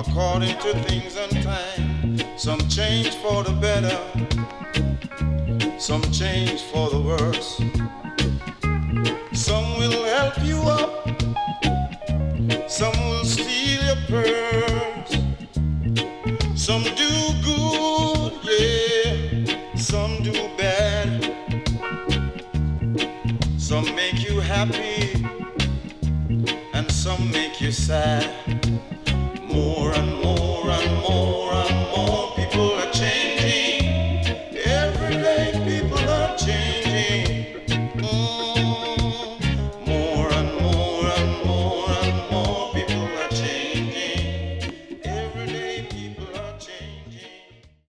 according to things and time. Some change for the better, some change for the worse. Some will help you up, some will steal your purse. Some do good, yeah, some do bad. Some make you happy and some make you sad. More and more and more and more.